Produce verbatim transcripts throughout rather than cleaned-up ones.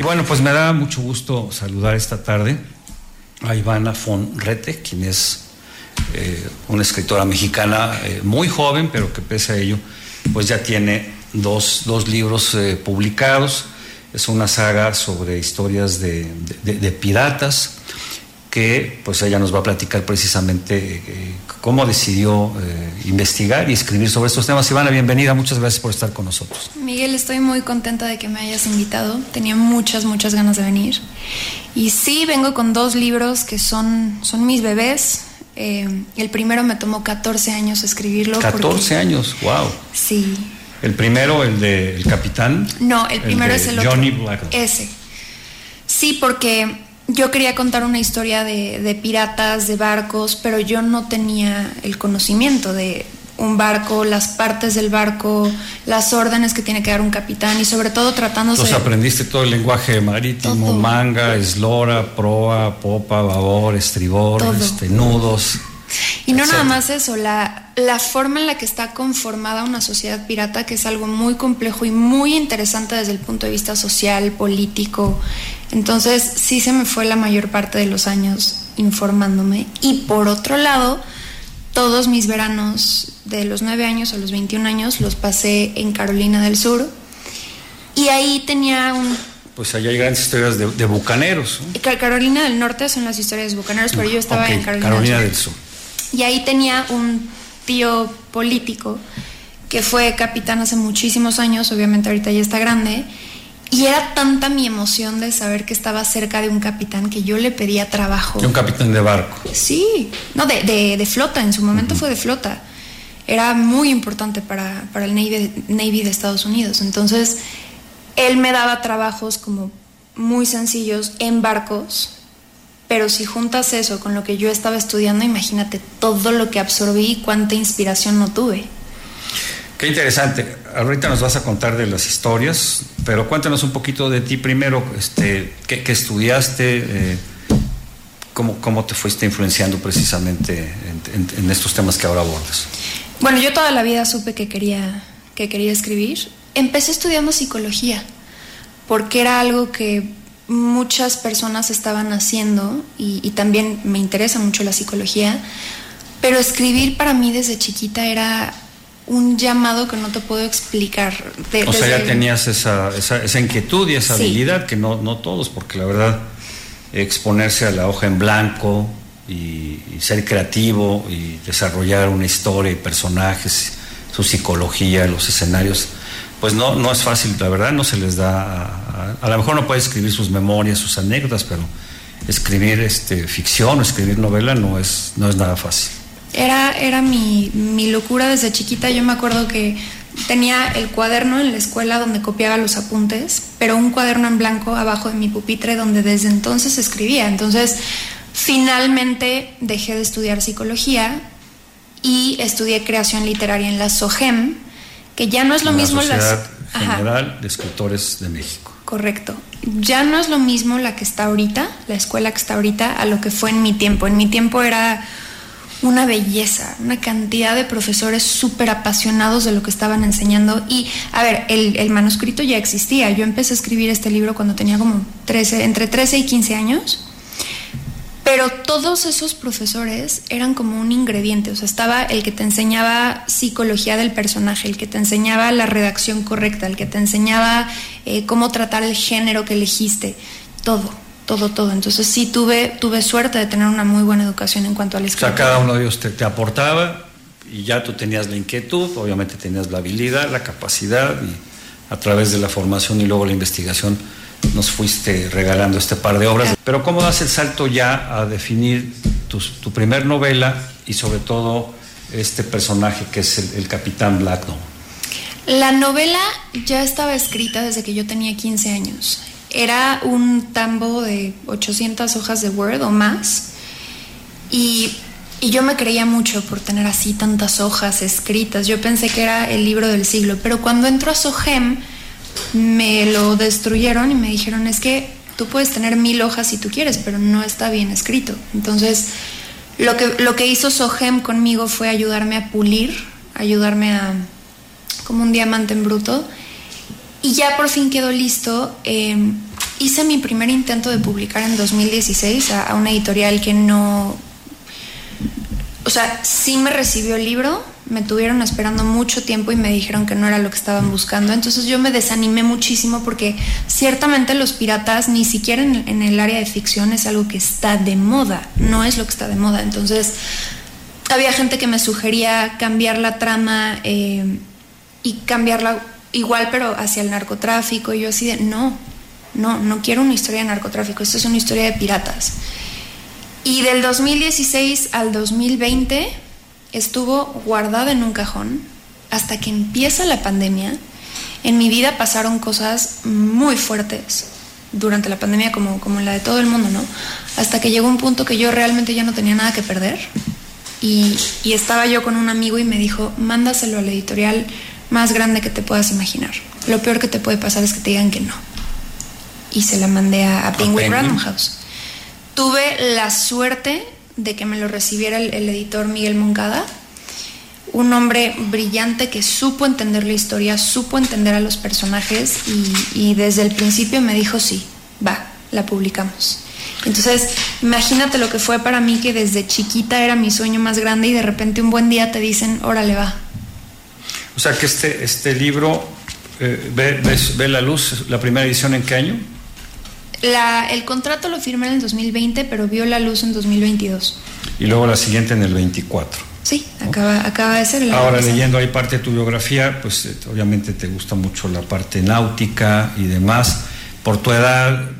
Y bueno, pues me da mucho gusto saludar esta tarde a Ivana von Rete, quien es eh, una escritora mexicana eh, muy joven, pero que pese a ello, pues ya tiene dos, dos libros eh, publicados. Es una saga sobre historias de, de, de piratas, que pues ella nos va a platicar precisamente eh, cómo decidió eh, investigar y escribir sobre estos temas. Ivana, bienvenida, muchas gracias por estar con nosotros. Miguel, estoy muy contenta de que me hayas invitado, tenía muchas, muchas ganas de venir. Y sí, vengo con dos libros que son, son mis bebés. Eh, el primero me tomó catorce años escribirlo. catorce porque... años, wow. Sí. ¿El primero, el de El Capitán? No, el primero el es el Johnny otro. Blacklock. Ese. Sí, porque yo quería contar una historia de, de piratas, de barcos, pero yo no tenía el conocimiento de un barco, las partes del barco, las órdenes que tiene que dar un capitán y sobre todo tratándose... Entonces aprendiste todo el lenguaje marítimo, todo. Manga, eslora, proa, popa, babor, estribor, este, nudos... Y no nada más eso, la, la forma en la que está conformada una sociedad pirata, que es algo muy complejo y muy interesante desde el punto de vista social, político. Entonces sí se me fue la mayor parte de los años informándome. Y por otro lado, todos mis veranos de los nueve años a los veintiún años los pasé en Carolina del Sur. Y ahí tenía un... Pues allá hay grandes historias de, de bucaneros, ¿no? Carolina del Norte son las historias de bucaneros, pero yo estaba okay, en Carolina, Carolina del, del Sur. Y ahí tenía un tío político que fue capitán hace muchísimos años, obviamente ahorita ya está grande, y era tanta mi emoción de saber que estaba cerca de un capitán que yo le pedía trabajo. ¿De un capitán de barco? Sí, no, de, de, de flota, en su momento uh-huh. fue de flota. Era muy importante para, para el Navy, Navy de Estados Unidos. Entonces, él me daba trabajos como muy sencillos en barcos. Pero si juntas eso con lo que yo estaba estudiando, imagínate todo lo que absorbí y cuánta inspiración no tuve. Qué interesante. Ahorita nos vas a contar de las historias, pero cuéntanos un poquito de ti primero. Este, ¿qué, qué estudiaste? Eh, cómo, ¿Cómo te fuiste influenciando precisamente en, en, en estos temas que ahora abordas? Bueno, yo toda la vida supe que quería, que quería escribir. Empecé estudiando psicología, porque era algo que muchas personas estaban haciendo y, y también me interesa mucho la psicología, pero escribir para mí desde chiquita era un llamado que no te puedo explicar. De, o sea, ya tenías esa, esa, esa inquietud y esa sí. habilidad, que no, no todos, porque la verdad, exponerse a la hoja en blanco y, y ser creativo y desarrollar una historia y personajes, su psicología, los escenarios, pues no, no es fácil, la verdad, no se les da, a, a, a lo mejor no puede escribir sus memorias, sus anécdotas, pero escribir este, ficción o escribir novela no es, no es nada fácil. Era, era mi, mi locura desde chiquita. Yo me acuerdo que tenía el cuaderno en la escuela donde copiaba los apuntes, pero un cuaderno en blanco abajo de mi pupitre donde desde entonces escribía. Entonces, finalmente dejé de estudiar psicología y estudié creación literaria en la SOGEM, que ya no es lo la mismo Sociedad la General Ajá. de Escritores de México. Correcto. Ya no es lo mismo la que está ahorita, la escuela que está ahorita, a lo que fue en mi tiempo. En mi tiempo era una belleza, una cantidad de profesores súper apasionados de lo que estaban enseñando. Y, a ver, el, el manuscrito ya existía. Yo empecé a escribir este libro cuando tenía como trece, entre trece y quince años. Pero todos esos profesores eran como un ingrediente. O sea, estaba el que te enseñaba psicología del personaje, el que te enseñaba la redacción correcta, el que te enseñaba eh, cómo tratar el género que elegiste. Todo, todo, todo. Entonces sí tuve, tuve suerte de tener una muy buena educación en cuanto a la escritura. O sea, cada uno de ellos te, te aportaba y ya tú tenías la inquietud, obviamente tenías la habilidad, la capacidad, y a través de la formación y luego la investigación nos fuiste regalando este par de obras. Pero ¿cómo das el salto ya a definir tu, tu primer novela y sobre todo este personaje que es el, el Capitán Blacklock? La novela ya estaba escrita desde que yo tenía quince años. Era un tambo de ochocientas hojas de Word o más, y, y yo me creía mucho por tener así tantas hojas escritas. Yo pensé que era el libro del siglo, pero cuando entró a SOGEM me lo destruyeron y me dijeron: es que tú puedes tener mil hojas si tú quieres, pero no está bien escrito. Entonces lo que, lo que hizo SOGEM conmigo fue ayudarme a pulir, ayudarme a, como un diamante en bruto, y ya por fin quedó listo. Eh, hice mi primer intento de publicar en dos mil dieciséis a, a una editorial que no... O sea, sí me recibió el libro, me tuvieron esperando mucho tiempo y me dijeron que no era lo que estaban buscando. Entonces yo me desanimé muchísimo porque ciertamente los piratas, ni siquiera en, en el área de ficción, es algo que está de moda, no es lo que está de moda. Entonces había gente que me sugería cambiar la trama eh, y cambiarla igual pero hacia el narcotráfico, y yo así de no, no, no quiero una historia de narcotráfico, esto es una historia de piratas. Y del dos mil dieciséis al dos mil veinte estuvo guardada en un cajón hasta que empieza la pandemia. En mi vida pasaron cosas muy fuertes durante la pandemia, como, como la de todo el mundo, ¿no? Hasta que llegó un punto que yo realmente ya no tenía nada que perder. Y, y estaba yo con un amigo y me dijo, mándaselo a la editorial más grande que te puedas imaginar. Lo peor que te puede pasar es que te digan que no. Y se la mandé a, a Penguin Random House. Tuve la suerte de que me lo recibiera el, el editor Miguel Moncada, un hombre brillante que supo entender la historia, supo entender a los personajes y, y desde el principio me dijo sí, va, la publicamos. Entonces, imagínate lo que fue para mí, que desde chiquita era mi sueño más grande y de repente un buen día te dicen, órale, va. O sea que este, este libro eh, ve, ve, ve la luz, ¿la primera edición en qué año? La, el contrato lo firmé en el dos mil veinte, pero vio la luz en dos mil veintidós. Y luego la siguiente en el veinticuatro. Sí, acaba, acaba de ser. Ahora, leyendo ahí parte de tu biografía, pues eh, obviamente te gusta mucho la parte náutica y demás. Por tu edad, eh,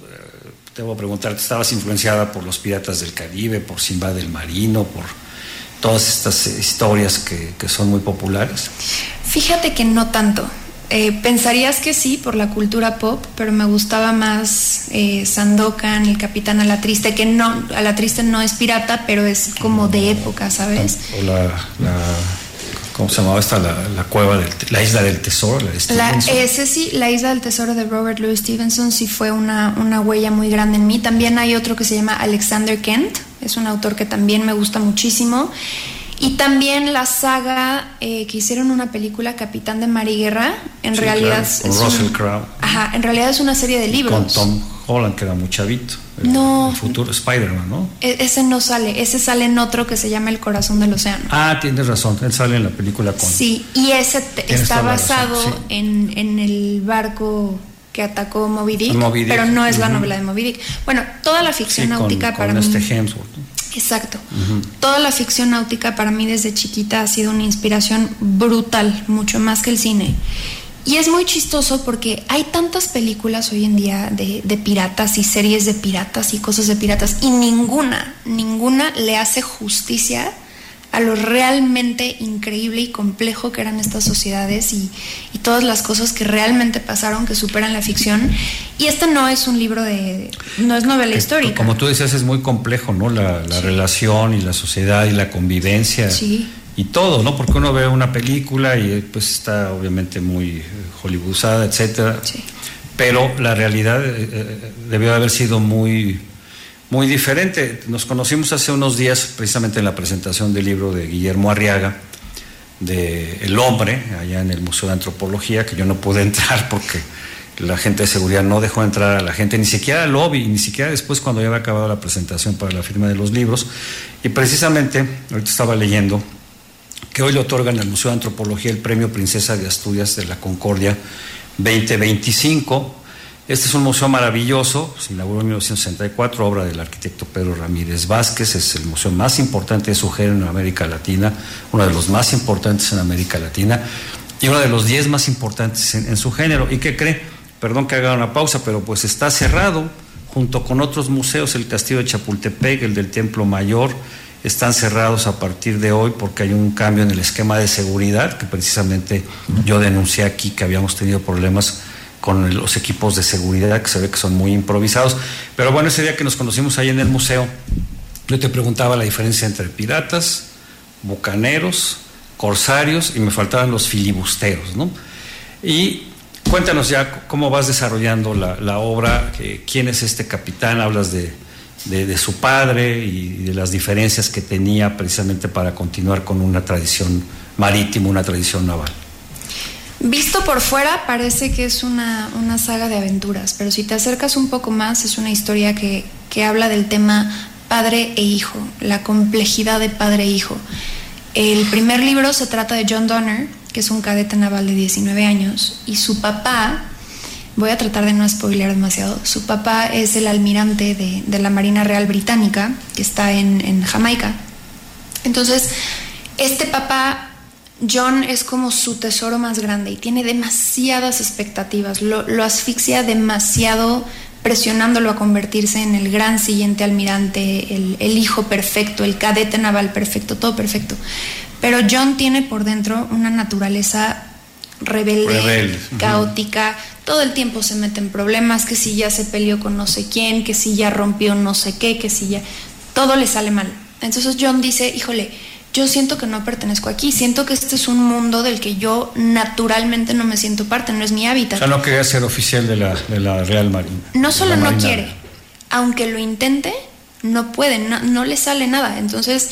te voy a preguntar, ¿estabas influenciada por los Piratas del Caribe, por Sinbad el Marino, por todas estas eh, historias que, que son muy populares? Fíjate que no tanto. Eh, pensarías que sí, por la cultura pop, pero me gustaba más eh, Sandokan, el Capitán Alatriste, que no, Alatriste no es pirata, pero es como de época, ¿sabes? O la, la ¿cómo se llamaba esta? La, la cueva del, la isla del tesoro, la de Stevenson. La, ese sí, la isla del tesoro de Robert Louis Stevenson sí fue una, una huella muy grande en mí. También hay otro que se llama Alexander Kent, es un autor que también me gusta muchísimo. Y también la saga eh, que hicieron una película, Capitán de Mar y Guerra, en sí, realidad claro, con es Russell un, Crowe. Ajá, en realidad es una serie de libros. Con Tom Holland, que era muy chavito. El, no. El futuro Spider-Man, ¿no? E- ese no sale, ese sale en otro que se llama El Corazón del Océano. Ah, tienes razón, él sale en la película con... Sí, y ese te, está basado razón, sí. en, en el barco que atacó Moby Dick, Moby Dick. pero no es uh-huh. la novela de Moby Dick. Bueno, toda la ficción sí, náutica con, para con mí... este Hemsworth. Exacto. Uh-huh. Toda la ficción náutica para mí desde chiquita ha sido una inspiración brutal, mucho más que el cine. Y es muy chistoso porque hay tantas películas hoy en día de, de piratas y series de piratas y cosas de piratas, y ninguna, ninguna le hace justicia a lo realmente increíble y complejo que eran estas sociedades y, y todas las cosas que realmente pasaron, que superan la ficción. Y este no es un libro de... no es novela que, histórica. Como tú decías, es muy complejo, ¿no? La, la sí. relación y la sociedad y la convivencia. Sí. Y todo, ¿no? Porque uno ve una película y pues está obviamente muy hollywoodizada, etcétera. Sí. Pero la realidad eh, debió haber sido muy... muy diferente. Nos conocimos hace unos días precisamente en la presentación del libro de Guillermo Arriaga, de El Hombre, allá en el Museo de Antropología, que yo no pude entrar porque la gente de seguridad no dejó entrar a la gente, ni siquiera al lobby, ni siquiera después cuando ya había acabado la presentación para la firma de los libros. Y precisamente, ahorita estaba leyendo que hoy le otorgan al Museo de Antropología el Premio Princesa de Asturias de la Concordia veinte veinticinco. Este es un museo maravilloso, se inauguró en mil novecientos sesenta y cuatro, obra del arquitecto Pedro Ramírez Vázquez. Es el museo más importante de su género en América Latina, uno de los más importantes en América Latina y uno de los diez más importantes en, en su género. ¿Y qué cree? Perdón que haga una pausa, pero pues está cerrado junto con otros museos. El Castillo de Chapultepec, el del Templo Mayor, están cerrados a partir de hoy porque hay un cambio en el esquema de seguridad que precisamente yo denuncié aquí, que habíamos tenido problemas con los equipos de seguridad, que se ve que son muy improvisados. Pero bueno, ese día que nos conocimos ahí en el museo, yo te preguntaba la diferencia entre piratas, bucaneros, corsarios, y me faltaban los filibusteros, ¿no? Y cuéntanos ya cómo vas desarrollando la, la obra, eh, quién es este capitán, hablas de, de, de su padre y de las diferencias que tenía precisamente para continuar con una tradición marítima, una tradición naval. Visto por fuera parece que es una, una saga de aventuras, pero si te acercas un poco más es una historia que, que habla del tema padre e hijo, la complejidad de padre e hijo. El primer libro se trata de John Donner, que es un cadete naval de diecinueve años, y su papá, voy a tratar de no spoilear demasiado, su papá es el almirante de, de la Marina Real Británica, que está en, en Jamaica. Entonces, este papá, John, es como su tesoro más grande y tiene demasiadas expectativas, lo, lo asfixia demasiado, presionándolo a convertirse en el gran siguiente almirante, el, el hijo perfecto, el cadete naval perfecto, todo perfecto. Pero John tiene por dentro una naturaleza rebelde, rebelde. caótica, uh-huh. Todo el tiempo se mete en problemas, que si ya se peleó con no sé quién, que si ya rompió no sé qué, que si ya... todo le sale mal. Entonces John dice, híjole, yo siento que no pertenezco aquí, siento que este es un mundo del que yo naturalmente no me siento parte, no es mi hábitat. O sea, no quería ser oficial de la, de la Real Marina. No solo no quiere, aunque lo intente, no puede, no, no le sale nada. Entonces,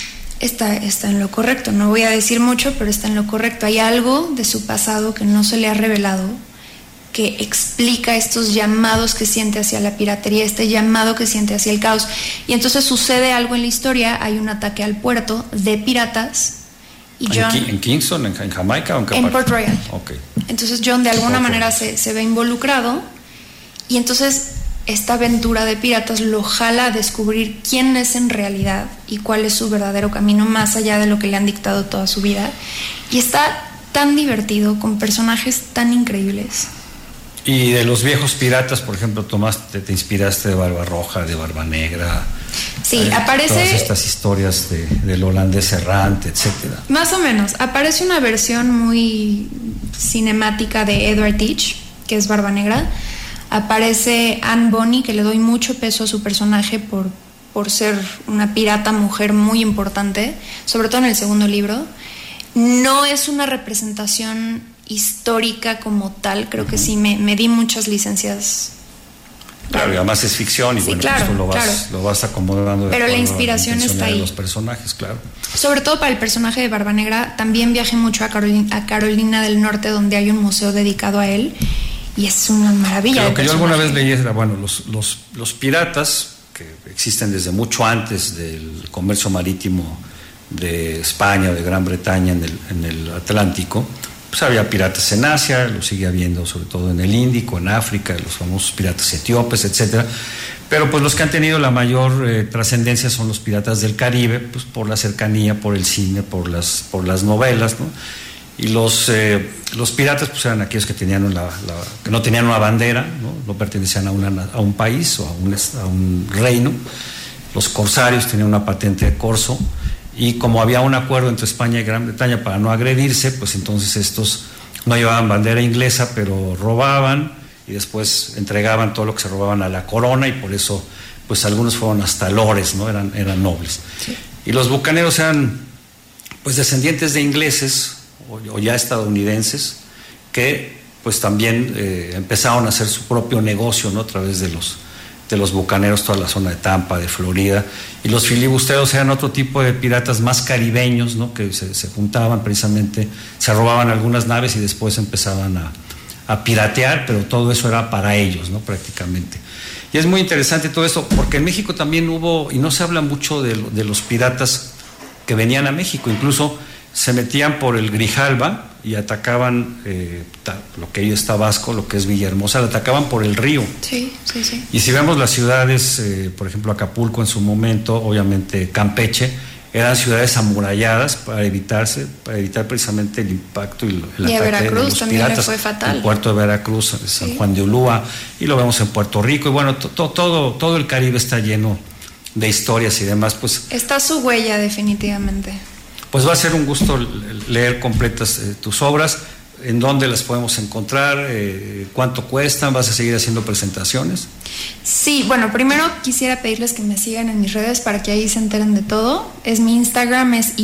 está, está en lo correcto. No voy a decir mucho, pero está en lo correcto. Hay algo de su pasado que no se le ha revelado, que explica estos llamados que siente hacia la piratería, este llamado que siente hacia el caos. Y entonces sucede algo en la historia, hay un ataque al puerto de piratas. Y John, ¿En, ¿En Kingston, en, en Jamaica o en qué En parte? Port Royal. Okay. Entonces John de alguna okay. manera se, se ve involucrado y entonces esta aventura de piratas lo jala a descubrir quién es en realidad y cuál es su verdadero camino más allá de lo que le han dictado toda su vida. Y está tan divertido, con personajes tan increíbles. Y de los viejos piratas, por ejemplo, tomaste, te inspiraste de Barbarroja, de Barba Negra. Sí, eh, aparece... Todas estas historias de, del holandés errante, etcétera. Más o menos. Aparece una versión muy cinemática de Edward Teach, que es Barba Negra. Aparece Anne Bonny, que le doy mucho peso a su personaje por, por ser una pirata mujer muy importante, sobre todo en el segundo libro. No es una representación histórica como tal, creo uh-huh. que sí me, me di muchas licencias. Claro, y además es ficción y sí, bueno, claro, pues lo vas, claro. lo vas acomodando. Pero la inspiración la está ahí. De los personajes, claro. Sobre todo para el personaje de Barba Negra, también viajé mucho a Carolina, a Carolina del Norte, donde hay un museo dedicado a él, y es una maravilla. Lo que yo alguna vez leí era, bueno, los, los, los piratas, que existen desde mucho antes del comercio marítimo de España, de Gran Bretaña en el, en el Atlántico, pues había piratas en Asia, lo sigue habiendo sobre todo en el Índico, en África, los famosos piratas etíopes, etcétera. Pero pues los que han tenido la mayor eh, trascendencia son los piratas del Caribe, pues por la cercanía, por el cine, por las, por las novelas, ¿no? Y los, eh, los piratas pues eran aquellos que tenían la, la, que no tenían una bandera, ¿no? No pertenecían a, una, a un país o a un, a un reino. Los corsarios tenían una patente de corso. Y como había un acuerdo entre España y Gran Bretaña para no agredirse, pues entonces estos no llevaban bandera inglesa, pero robaban y después entregaban todo lo que se robaban a la corona, y por eso pues algunos fueron hasta lores, ¿no? Eran, eran nobles. Sí. Y los bucaneros eran pues descendientes de ingleses o, o ya estadounidenses que pues también eh, empezaron a hacer su propio negocio, ¿no? A través de los de los bucaneros, toda la zona de Tampa, de Florida, y los filibusteros eran otro tipo de piratas más caribeños, ¿no? Que se, se juntaban precisamente, se robaban algunas naves y después empezaban a, a piratear, pero todo eso era para ellos, ¿no? Prácticamente. Y es muy interesante todo esto, porque en México también hubo, y no se habla mucho de, de los piratas que venían a México, incluso se metían por el Grijalba y atacaban eh, lo que hoy es Tabasco, lo que es Villahermosa, lo atacaban por el río. Sí, sí, sí. Y si vemos las ciudades, eh, por ejemplo Acapulco en su momento, obviamente Campeche, eran ciudades amuralladas para evitarse, para evitar precisamente el impacto y el y ataque Veracruz de los también piratas. Le fue fatal. El puerto de Veracruz, San sí. Juan de Ulúa, y lo vemos en Puerto Rico, y bueno, to, to, todo, todo el Caribe está lleno de historias y demás, pues. Está su huella, definitivamente. Pues va a ser un gusto leer completas eh, tus obras. ¿En dónde las podemos encontrar? Eh, ¿Cuánto cuestan? ¿Vas a seguir haciendo presentaciones? Sí, bueno, primero quisiera pedirles que me sigan en mis redes para que ahí se enteren de todo. Es mi Instagram, es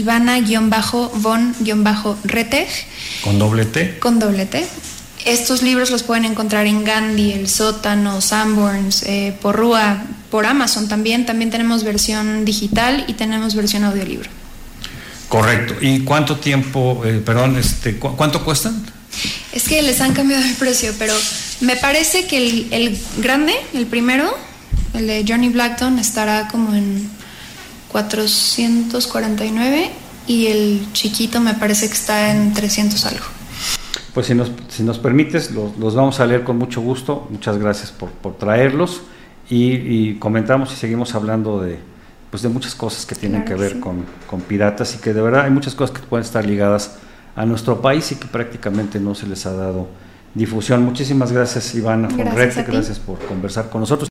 Ivana-von-reteg. ¿Con doble T? Con doble T. Estos libros los pueden encontrar en Gandhi, El Sótano, Sanborns, eh, Porrúa, por Amazon también. También tenemos versión digital y tenemos versión audiolibro. Correcto. ¿Y cuánto tiempo, eh, perdón, este, cu- cuánto cuestan? Es que les han cambiado el precio, pero me parece que el, el grande, el primero, el de Johnny Blackton, estará como en cuatrocientos cuarenta y nueve y el chiquito me parece que está en trescientos algo. Pues si nos, si nos permites, los, los vamos a leer con mucho gusto. Muchas gracias por, por traerlos y, y comentamos y seguimos hablando de, pues de muchas cosas que tienen claro, que ver sí. con, con piratas, y que de verdad hay muchas cosas que pueden estar ligadas a nuestro país y que prácticamente no se les ha dado difusión. Muchísimas gracias, Ivana Fonrete, gracias por conversar con nosotros.